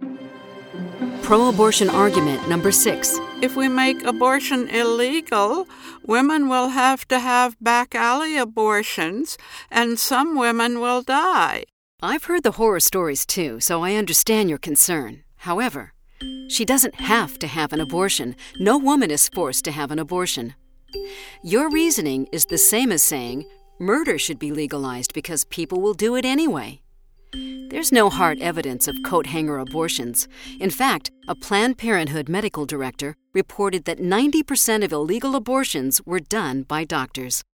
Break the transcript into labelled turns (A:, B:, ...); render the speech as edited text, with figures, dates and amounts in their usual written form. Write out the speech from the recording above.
A: Pro-abortion argument number 6.
B: If we make abortion illegal, women will have to have back alley abortions, and some women will die.
A: I've heard the horror stories too, so I understand your concern. However, she doesn't have to have an abortion. No woman is forced to have an abortion. Your reasoning is the same as saying murder should be legalized because people will do it anyway. There's no hard evidence of coat-hanger abortions. In fact, a Planned Parenthood medical director reported that 90% of illegal abortions were done by doctors.